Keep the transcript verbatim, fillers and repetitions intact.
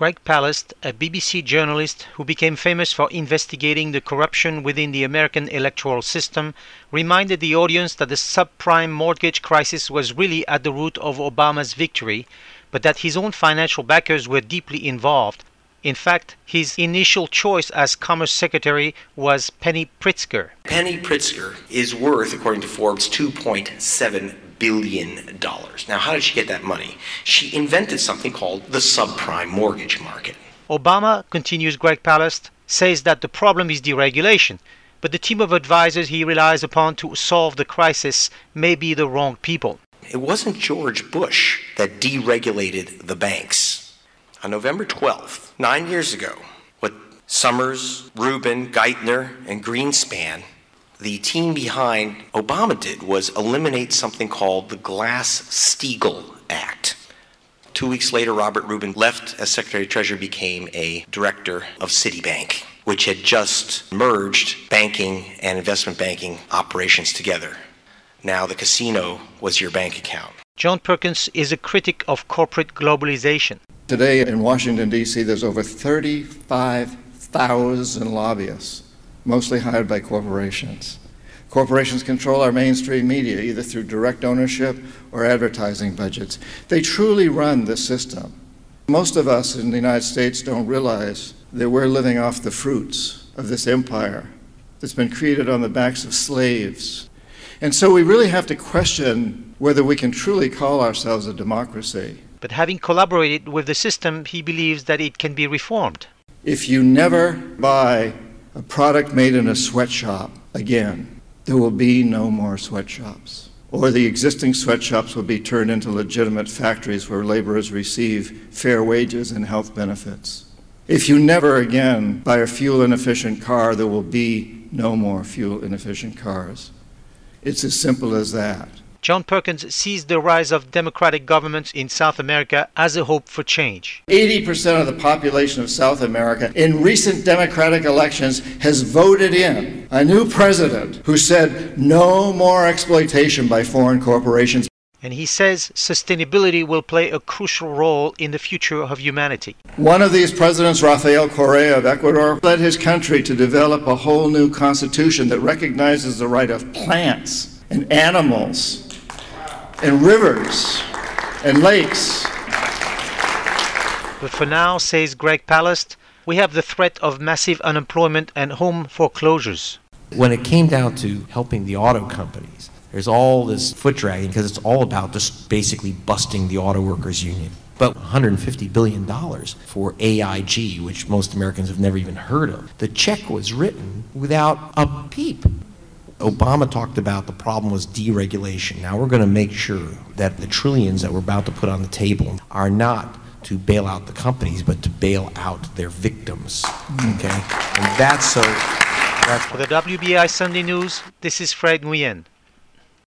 Greg Palast, a B B C journalist who became famous for investigating the corruption within the American electoral system, reminded the audience that the subprime mortgage crisis was really at the root of Obama's victory, but that his own financial backers were deeply involved. In fact, his initial choice as Commerce Secretary was Penny Pritzker. Penny Pritzker is worth, according to Forbes, two point seven billion dollars. Now, how did she get that money? She invented something called the subprime mortgage market. Obama, continues Greg Palast, says that the problem is deregulation, but the team of advisors he relies upon to solve the crisis may be the wrong people. It wasn't George Bush that deregulated the banks. On November twelfth, nine years ago, what Summers, Rubin, Geithner, and Greenspan, the team behind Obama did was eliminate something called the Glass-Steagall Act. Two weeks later, Robert Rubin left as Secretary of Treasury, became a director of Citibank, which had just merged banking and investment banking operations together. Now the casino was your bank account. John Perkins is a critic of corporate globalization. Today in Washington, D C, there's over thirty-five thousand lobbyists, mostly hired by corporations. Corporations control our mainstream media, either through direct ownership or advertising budgets. They truly run the system. Most of us in the United States don't realize that we're living off the fruits of this empire that's been created on the backs of slaves. And so we really have to question whether we can truly call ourselves a democracy. But having collaborated with the system, he believes that it can be reformed. If you never buy a product made in a sweatshop again, there will be no more sweatshops. Or the existing sweatshops will be turned into legitimate factories where laborers receive fair wages and health benefits. If you never again buy a fuel-inefficient car, there will be no more fuel-inefficient cars. It's as simple as that. John Perkins sees the rise of democratic governments in South America as a hope for change. eighty percent of the population of South America in recent democratic elections has voted in a new president who said no more exploitation by foreign corporations. And he says sustainability will play a crucial role in the future of humanity. One of these presidents, Rafael Correa of Ecuador, led his country to develop a whole new constitution that recognizes the right of plants and animals and rivers and lakes. But for now, says Greg Palast, we have the threat of massive unemployment and home foreclosures. When it came down to helping the auto companies, there's all this foot dragging because it's all about just basically busting the auto workers union. But one hundred fifty billion dollars for A I G, which most Americans have never even heard of. The check was written without a peep. Obama talked about the problem was deregulation. Now we're going to make sure that the trillions that we're about to put on the table are not to bail out the companies, but to bail out their victims. Okay? And that's so... That's For the W B I Sunday News, this is Fred Nguyen.